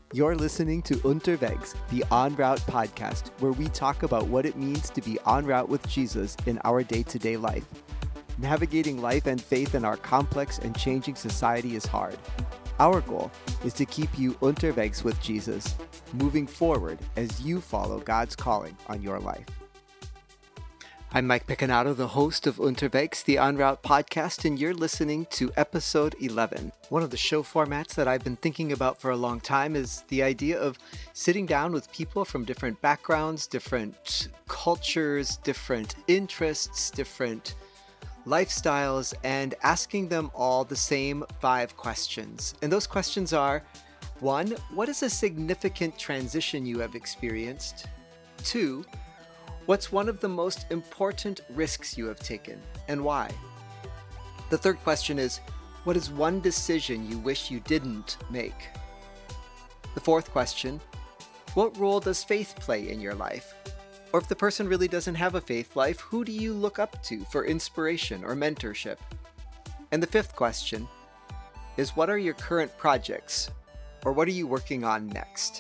You're listening to Unterwegs, the En Route podcast, where we talk about what it means to be en route with Jesus in our day-to-day life. Navigating life and faith in our complex and changing society is hard. Our goal is to keep you unterwegs with Jesus, moving forward as you follow God's calling on your life. I'm Mike Peccanato, the host of Unterwegs, the En Route podcast, and you're listening to episode 11. One of the show formats that I've been thinking about for a long time is the idea of sitting down with people from different backgrounds, different cultures, different interests, different lifestyles, and asking them all the same 5 questions. And those questions are: 1, what is a significant transition you have experienced? 2, what's one of the most important risks you have taken, and why? The third question is, what is one decision you wish you didn't make? The fourth question, what role does faith play in your life? Or if the person really doesn't have a faith life, who do you look up to for inspiration or mentorship? And the fifth question is, what are your current projects, or what are you working on next?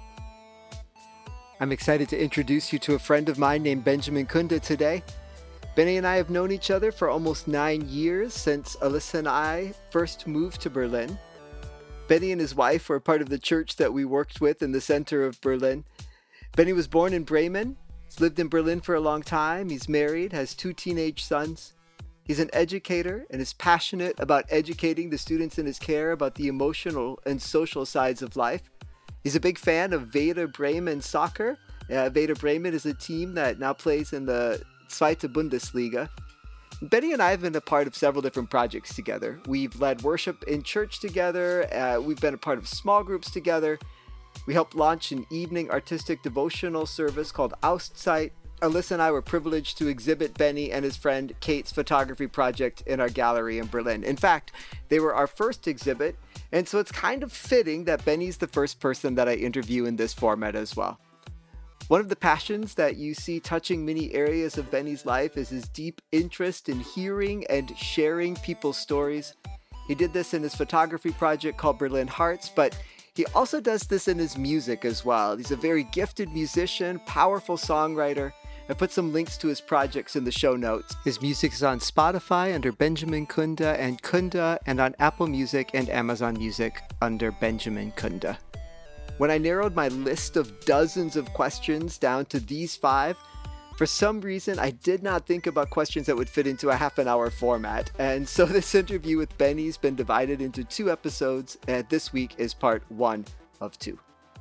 I'm excited to introduce you to a friend of mine named Benjamin Kunda today. Benny and I have known each other for almost 9 years since Alyssa and I first moved to Berlin. Benny and his wife were part of the church that we worked with in the center of Berlin. Benny was born in Bremen. He's lived in Berlin for a long time. He's married, has 2 teenage sons. He's an educator and is passionate about educating the students in his care about the emotional and social sides of life. He's a big fan of Werder Bremen soccer. Werder Bremen is a team that now plays in the Zweite Bundesliga. Benny and I have been a part of several different projects together. We've led worship in church together. We've been a part of small groups together. We helped launch an evening artistic devotional service called Auszeit. Alyssa and I were privileged to exhibit Benny and his friend Kate's photography project in our gallery in Berlin. In fact, they were our first exhibit, and so it's kind of fitting that Benny's the first person that I interview in this format as well. One of the passions that you see touching many areas of Benny's life is his deep interest in hearing and sharing people's stories. He did this in his photography project called Berlin Hearts, but he also does this in his music as well. He's a very gifted musician, powerful songwriter. I put some links to his projects in the show notes. His music is on Spotify under Benjamin Kunda, and on Apple Music and Amazon Music under Benjamin Kunda. When I narrowed my list of dozens of questions down to these 5, for some reason I did not think about questions that would fit into a half-an-hour format. And so this interview with Benny's been divided into 2 episodes, and this week is part 1 of 2.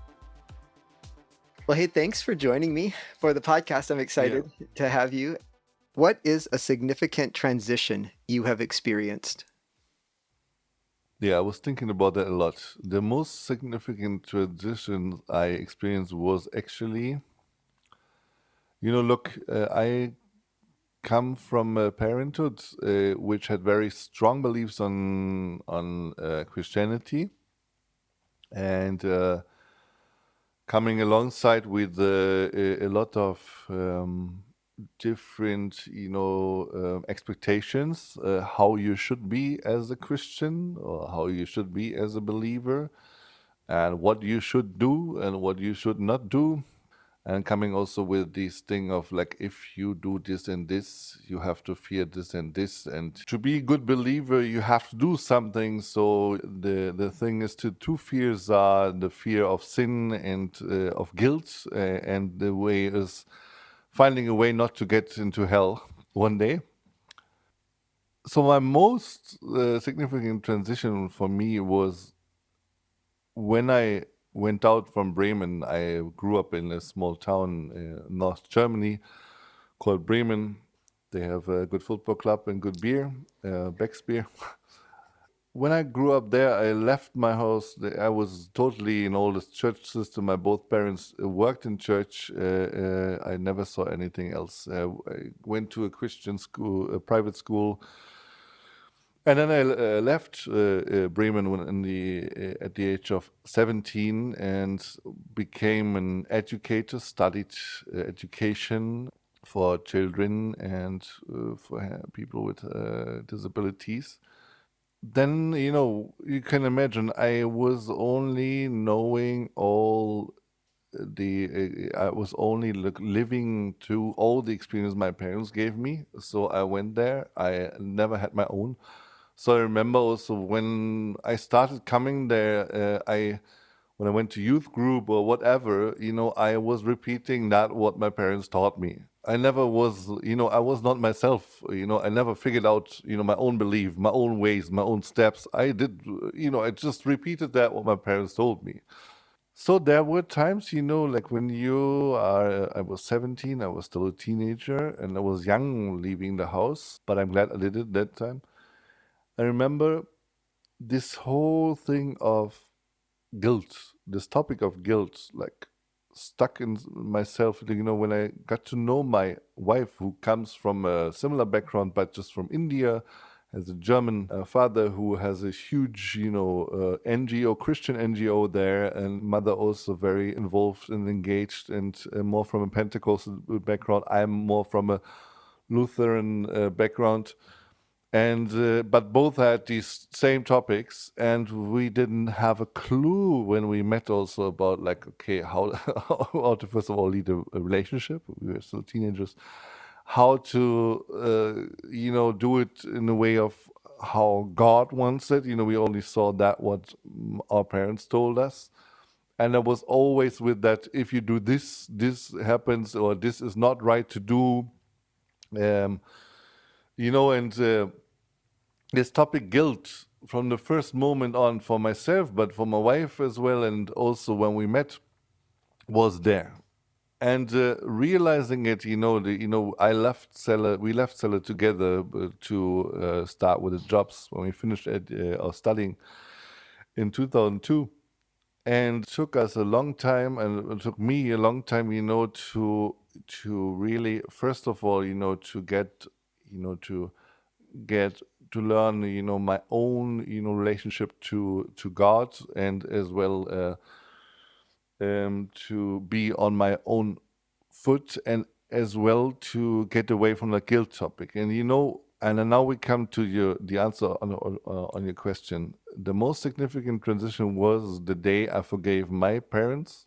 Well, hey, thanks for joining me for the podcast. I'm excited to have you. What is a significant transition you have experienced? Yeah, I was thinking about that a lot. The most significant transition I experienced was actually, I come from a parenthood which had very strong beliefs on Christianity, and coming alongside with a lot of different, expectations, how you should be as a Christian or how you should be as a believer, and what you should do and what you should not do. And coming also with this thing of like, if you do this and this, you have to fear this and this. And to be a good believer, you have to do something. So the thing is, two fears are the fear of sin and of guilt. And the way is finding a way not to get into hell one day. So my most significant transition for me was when I went out from Bremen. I grew up in a small town in North Germany called Bremen. They have a good football club and good beer, Beck's beer. When I grew up there, I left my house. I was totally in all this church system. My both parents worked in church. I never saw anything else. I went to a Christian school, a private school. And then I left Bremen at the age of 17 and became an educator, studied education for children and for people with disabilities. then, you can imagine I was only knowing all I was only living to all the experience my parents gave me. So I went there. I never had my own. So I remember also when I started coming there, when I went to youth group or whatever, I was repeating that what my parents taught me. I never was, I was not myself. I never figured out, my own belief, my own ways, my own steps. I did, I just repeated that what my parents told me. So there were times, like when I was 17, I was still a teenager and I was young leaving the house, but I'm glad I did it that time. I remember this whole thing of guilt, this topic of guilt, like stuck in myself, when I got to know my wife, who comes from a similar background, but just from India, has a German father who has a huge, NGO, Christian NGO there, and mother also very involved and engaged, and more from a Pentecostal background. I'm more from a Lutheran background, and but both had these same topics, and we didn't have a clue when we met also about, like, okay, how how to first of all lead a relationship. We were still teenagers. How to do it in a way of how God wants it. We only saw that what our parents told us, and I was always with that, if you do this, this happens, or this is not right to do. um, and this topic guilt from the first moment on, for myself but for my wife as well, and also when we met, was there. And realizing it, we left Seller together to start with the jobs when we finished our studying in 2002. And took us a long time, and it took me a long time, to really, first of all, to get to learn, my own, relationship to God, and as well to be on my own foot, and as well to get away from the guilt topic. And and then now we come to the answer on your question. The most significant transition was the day I forgave my parents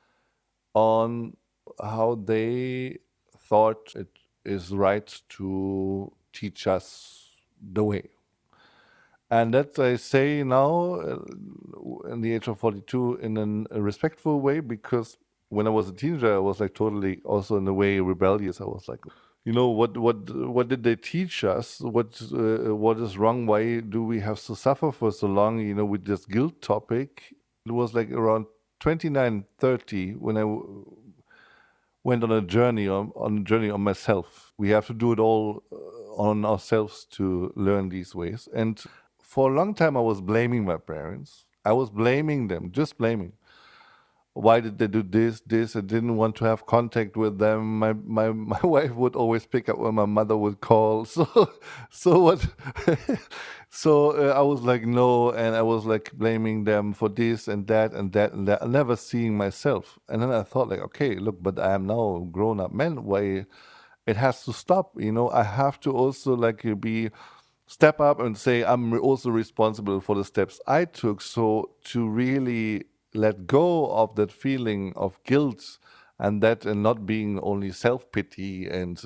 on how they thought it is right to teach us the way. And that I say now, in the age of 42, in a respectful way, because when I was a teenager, I was like totally also in a way rebellious. I was like, what did they teach us? What is wrong? Why do we have to suffer for so long? With this guilt topic. It was like around 29, 30 when I went on a journey on myself. We have to do it all on ourselves to learn these ways. And for a long time, I was blaming my parents. I was blaming them, just blaming. Why did they do this? I didn't want to have contact with them. My wife would always pick up when my mother would call. So what? So I was like, no, and I was like blaming them for this and that and that and that, never seeing myself. And then I thought, like, okay, look, but I am now a grown-up man. Why it has to stop? I have to also like be step up and say I'm also responsible for the steps I took. So to really let go of that feeling of guilt, and that, and not being only self pity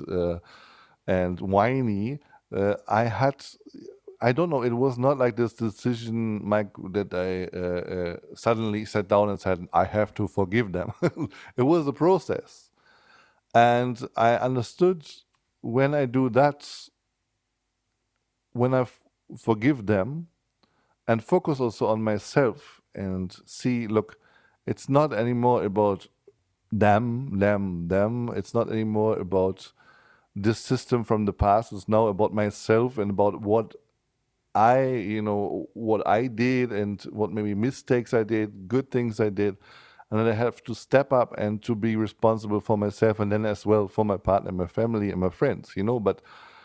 and whiny, I had. I don't know. It was not like this decision, Mike, that I suddenly sat down and said, I have to forgive them. It was a process. And I understood, when I do that, when I forgive them and focus also on myself and see, look, it's not anymore about them. It's not anymore about this system from the past. It's now about myself and about what I did, and what maybe mistakes I did, good things I did. And then I have to step up and to be responsible for myself, and then as well for my partner, my family, and my friends, But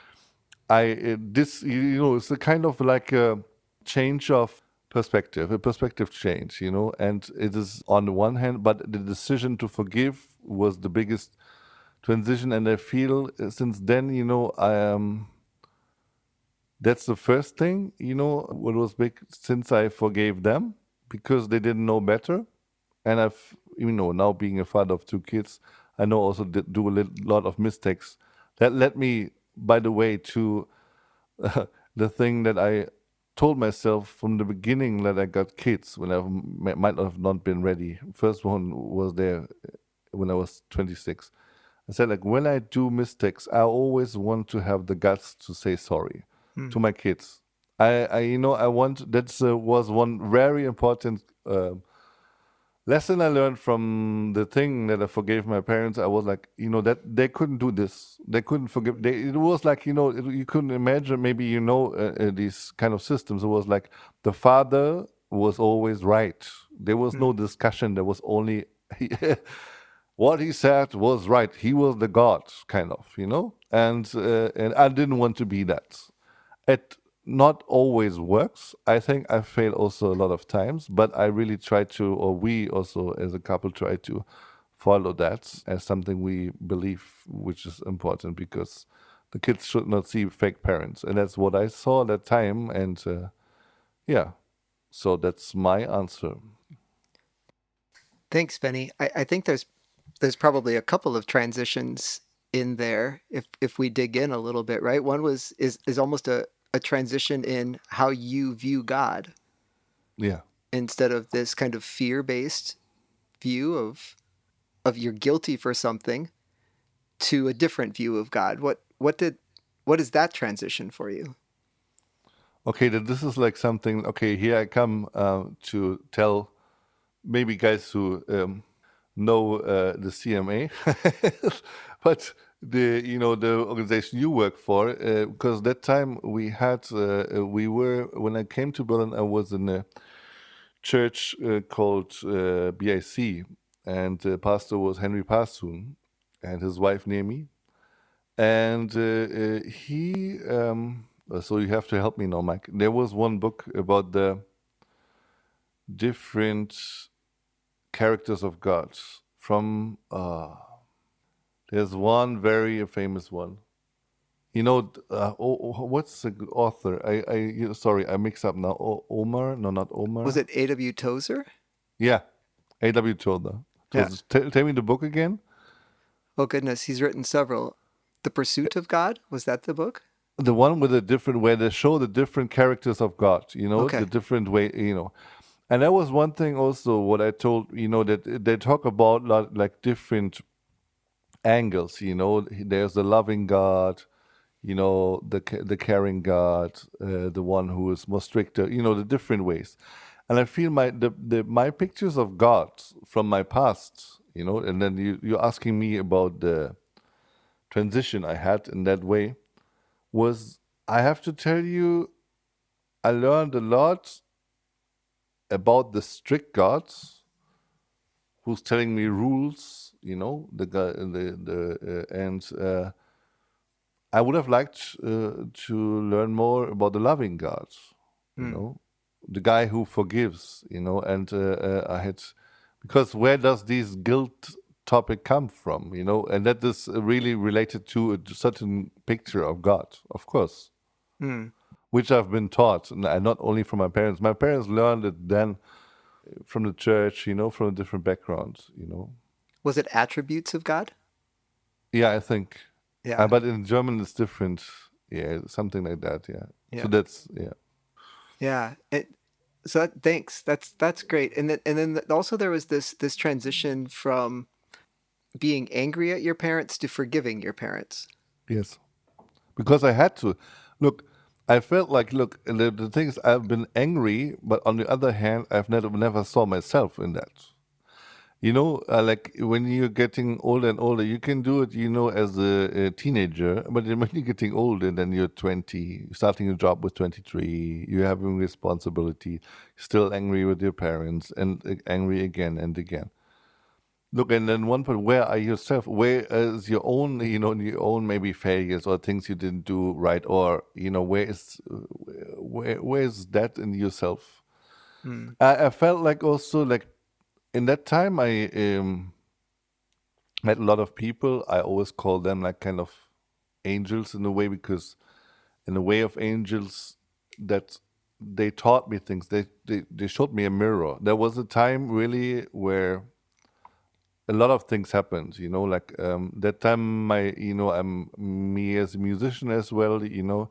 it's a kind of like a change of perspective, a perspective change, and it is on the one hand, but the decision to forgive was the biggest transition. And I feel since then, I am, That's the first thing, what was big since I forgave them because they didn't know better. And I've, now being a father of two kids, I know also do a lot of mistakes. That led me, by the way, to the thing that I told myself from the beginning that I got kids when I might have not been ready. First one was there when I was 26. I said, like, when I do mistakes, I always want to have the guts to say sorry Hmm. to my kids. I want, that was one very important lesson I learned from the thing that I forgave my parents. I was like, that they couldn't do this. They couldn't forgive. It was like, you couldn't imagine maybe, these kind of systems. It was like the father was always right. There was Hmm. no discussion. There was only what he said was right. He was the God, kind of, and I didn't want to be that. It not always works. I think I fail also a lot of times, but I really try to, or we also as a couple try to follow that as something we believe, which is important because the kids should not see fake parents, and that's what I saw at that time. And yeah, so that's my answer. Thanks, Benny. I think there's probably a couple of transitions in there if we dig in a little bit, right? One is almost a transition in how you view God Yeah. instead of this kind of fear-based view of you're guilty for something to a different view of God. What is that transition for you? Okay, that this is like something. Okay, here I come to tell maybe guys who know the CMA, but the organization you work for, because that time we were when I came to Berlin, I was in a church called BIC, and the pastor was Henry Passoon and his wife Naomi, and he. So you have to help me now, Mike. There was one book about the different characters of God from there's one very famous one. What's the author? Sorry, I mix up now. Omar? No, not Was Omar. it A.W. Tozer? Yeah, A.W. Tozer. Yeah. Tell me the book again. Oh goodness, he's written several. The Pursuit of God, was that the book? The one with the different where they show the different characters of God. The Okay. different way. And that was one thing also. What I told that they talk about like different angles. There's the loving God, the caring God, the one who is more stricter, the different ways. And I feel my pictures of God from my past, and then you're asking me about the transition I had in that way, was I have to tell you, I learned a lot about the strict God who's telling me rules, the guy, and I would have liked to learn more about the loving God, you Hmm. know, the guy who forgives, and I had, because where does this guilt topic come from, and that is really related to a certain picture of God, of course, Hmm. which I've been taught, and not only from my parents. My parents learned it then from the church, from a different background. Was it attributes of God? Yeah, I think. Yeah. But in German it's different. Yeah, something like that. Yeah. So Yeah. that's yeah. Yeah. Thanks. That's great. And then also there was this transition from being angry at your parents to forgiving your parents. Yes. Because I had to. Look, I felt like the thing is I've been angry, but on the other hand, I've never saw myself in that. Like when you're getting older and older, you can do it, as a teenager. But then when you're getting older, then you're 20, starting a job with 23, you're having responsibility, still angry with your parents, and angry again and again. Look, and then one point, where are yourself? Where is your own, your own maybe failures or things you didn't do right, or where is that in yourself? Hmm. I felt like also like in that time I met a lot of people. I always call them like kind of angels in a way because in a way of angels that they taught me things. They showed me a mirror. There was a time really where a lot of things happened, like that time I'm me as a musician as well,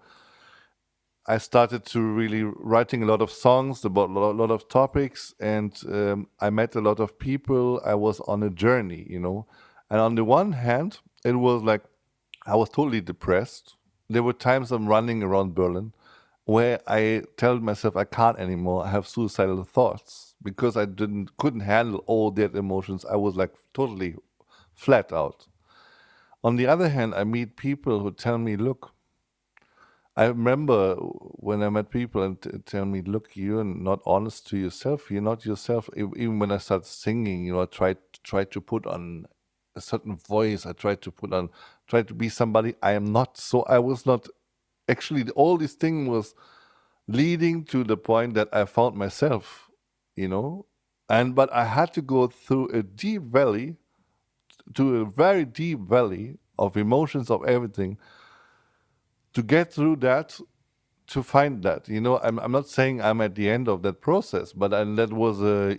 I started to really writing a lot of songs about a lot of topics, and I met a lot of people. I was on a journey, and on the one hand, it was like I was totally depressed. There were times I'm running around Berlin where I tell myself I can't anymore. I have suicidal thoughts because I couldn't handle all that emotions. I was like totally flat out. On the other hand, I meet people who tell me, look, I remember when I met people and tell me, look, you're not honest to yourself. You're not yourself. Even when I start singing, I try to put on a certain voice. Try to be somebody I am not. So I was not actually. All this thing was leading to the point that I found myself, but I had to go through a deep valley, to a very deep valley of emotions of everything to get through that, to find that. I'm not saying I'm at the end of that process, but that was a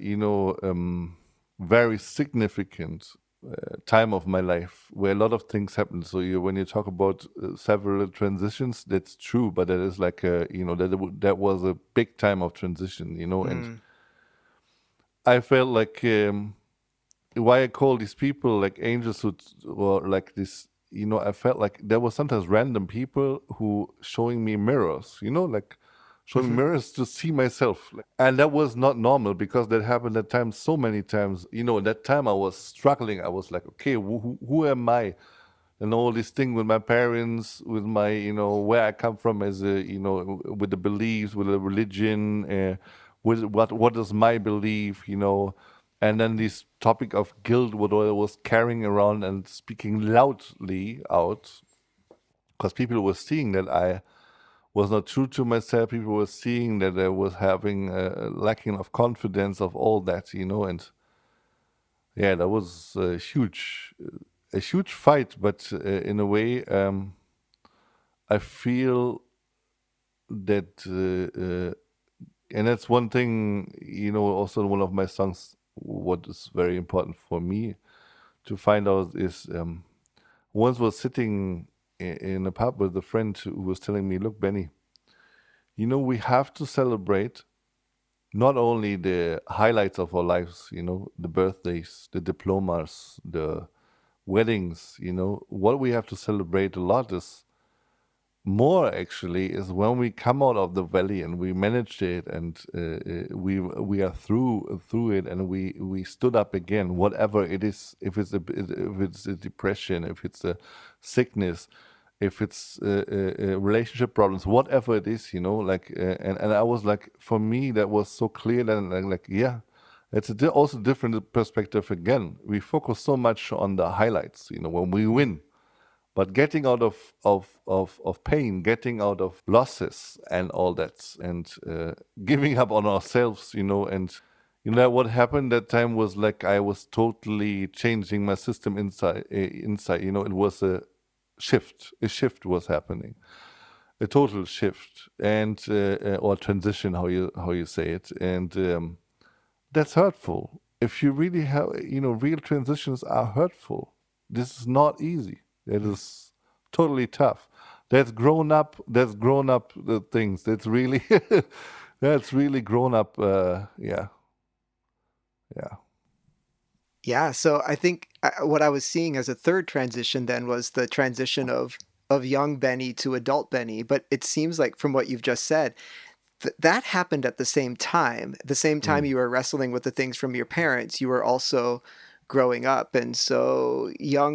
very significant time of my life where a lot of things happened. So when you talk about several transitions, that's true, but that is like that was a big time of transition, and I felt like why I call these people like angels or like this. I felt like there were sometimes random people who showing me mirrors, like showing mirrors to see myself. And that was not normal because that happened at times, so many times. That time I was struggling. I was like, okay, who am I? And all this thing with my parents, with my, where I come from as a, with the beliefs, with the religion, with what is my belief, and then this topic of guilt, what I was carrying around and speaking loudly out, because people were seeing that I was not true to myself. People were seeing that I was having a lacking of confidence of all that, and yeah, that was a huge fight. But in a way, I feel that, and that's one thing, also one of my songs. What is very important for me to find out is once was sitting in a pub with a friend who was telling me, look, Benny, we have to celebrate not only the highlights of our lives, the birthdays, the diplomas, the weddings, what we have to celebrate a lot is more actually is when we come out of the valley and we managed it and we are through it and we stood up again, whatever it is, if it's a depression, if it's a sickness, if it's relationship problems, whatever it is, like and I was like, for me that was so clear that like yeah, it's also different perspective again. We focus so much on the highlights, when we win. But getting out of pain, getting out of losses and all that, and giving up on ourselves, and what happened that time was like I was totally changing my system inside. It was a shift. A shift was happening, a total shift, and or transition, how you say it, and that's hurtful. If you really have, real transitions are hurtful. This is not easy. It is totally tough. That's grown up. That's grown up things. That's really, that's really grown up. Yeah, yeah, Yeah, so I think what I was seeing as a third transition then was the transition of young Benny to adult Benny. But it seems like from what you've just said, that happened at the same time. The same time mm, you were wrestling with the things from your parents, you were also growing up, and so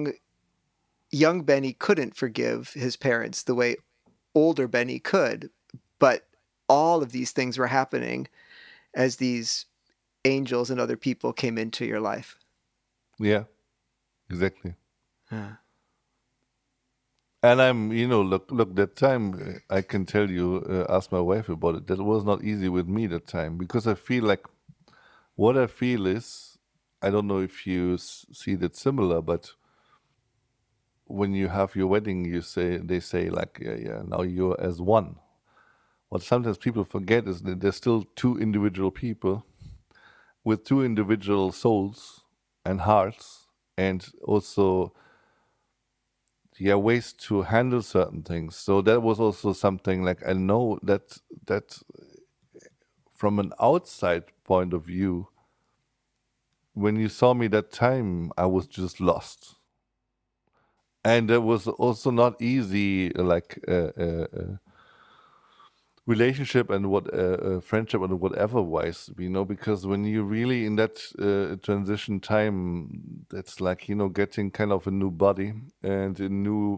young Benny couldn't forgive his parents the way older Benny could. But all of these things were happening as these angels and other people came into your life. yeah, exactly. Yeah. And I'm, look, that time I can tell you, ask my wife about it. That was not easy with me that time because I feel like what I feel is, I don't know if you see that similar, but when you have your wedding, they say like, yeah, now you're as one. What sometimes people forget is that there's still two individual people with two individual souls and hearts, and also ways to handle certain things. So that was also something like I know that from an outside point of view, when you saw me that time, I was just lost. And it was also not easy, like relationship and what friendship and whatever wise, because when you really in that transition time, that's like getting kind of a new body and a new,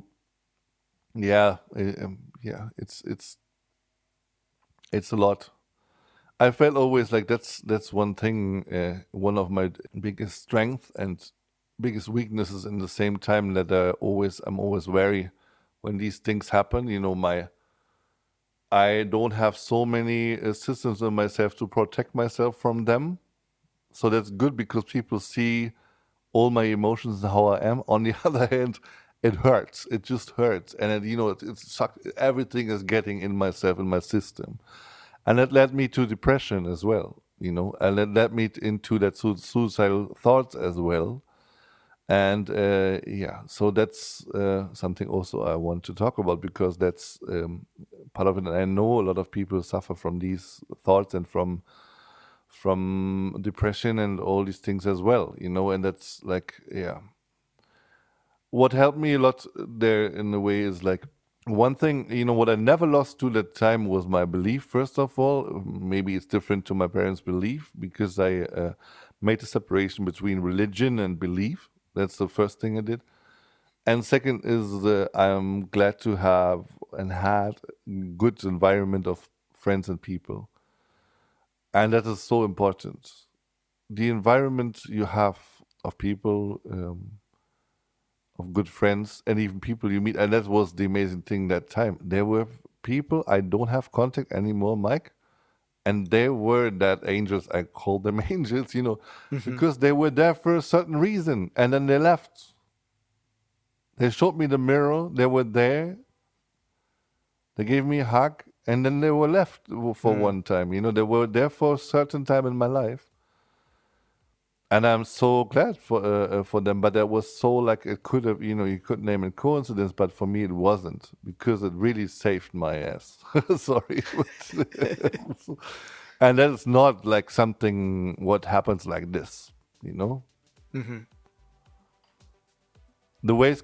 it's a lot. I felt always like that's one thing, one of my biggest strengths and biggest weaknesses in the same time, that I'm always wary when these things happen. I don't have so many systems in myself to protect myself from them. So that's good because people see all my emotions and how I am. On the other hand, it hurts. It just hurts. And it's everything is getting in myself, in my system. And that led me to depression as well, and it led me into that suicidal thoughts as well. And so that's something also I want to talk about, because that's part of it. And I know a lot of people suffer from these thoughts and from depression and all these things as well, and that's like, what helped me a lot there in a way is like, one thing, what I never lost to that time was my belief, first of all. Maybe it's different to my parents' belief, because I made a separation between religion and belief. That's the first thing I did. And second is I'm glad to have and had good environment of friends and people. And that is so important. The environment you have of people, of good friends, and even people you meet. And that was the amazing thing that time. There were people I don't have contact anymore, Mike. And they were that angels, I call them angels, because they were there for a certain reason. And then they left. They showed me the mirror. They were there. They gave me a hug. And then they were left for one time. They were there for a certain time in my life. And I'm so glad for them, but that was so like it could have, you could name it coincidence, but for me it wasn't, because it really saved my ass. Sorry, and that's not like something what happens like this, Mm-hmm. The ways,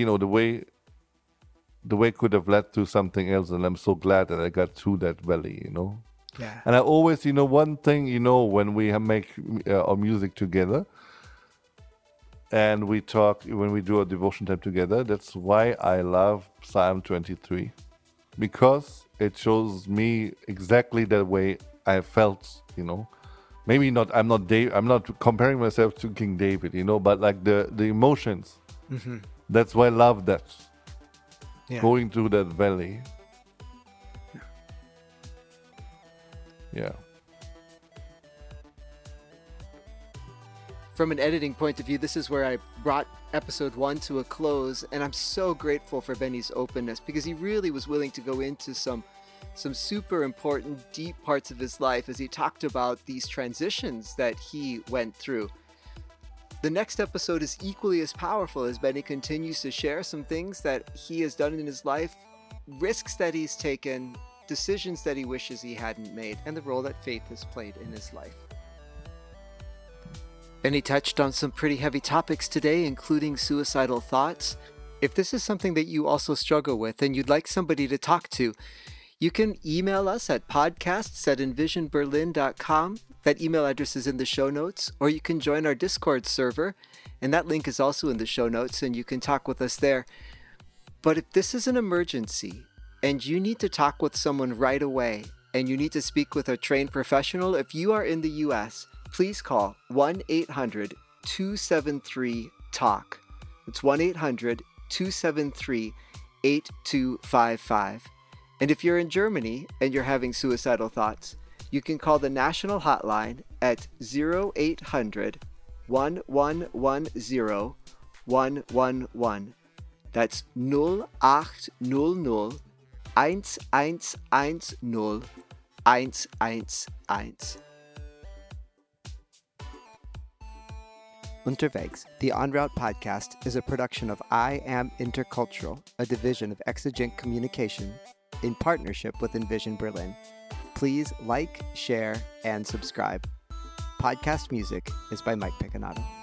the way could have led to something else, and I'm so glad that I got through that valley, Yeah. And I always, one thing, when we make our music together and we talk, when we do a devotion time together, that's why I love Psalm 23, because it shows me exactly that way I felt, Maybe not, I'm not comparing myself to King David, but like the emotions. Mm-hmm. That's why I love that. Yeah. Going through that valley. Yeah. From an editing point of view, this is where I brought episode 1 to a close, and I'm so grateful for Benny's openness, because he really was willing to go into some super important, deep parts of his life as he talked about these transitions that he went through. The next episode is equally as powerful as Benny continues to share some things that he has done in his life, risks that he's taken, decisions that he wishes he hadn't made, and the role that faith has played in his life. Benny touched on some pretty heavy topics today, including suicidal thoughts. If this is something that you also struggle with and you'd like somebody to talk to, you can email us at podcasts@envisionberlin.com. That email address is in the show notes, or you can join our Discord server, and that link is also in the show notes, and you can talk with us there. But if this is an emergency, and you need to talk with someone right away, and you need to speak with a trained professional, if you are in the US, please call 1-800-273-TALK. It's 1-800-273-8255. And if you're in Germany and you're having suicidal thoughts, you can call the national hotline at 0800-1110-111. That's 0800 1110 111. Unterwegs, the En Route podcast, is a production of I Am Intercultural, a division of Exigent Communication, in partnership with Envision Berlin. Please like, share, and subscribe. Podcast music is by Mike Picconato.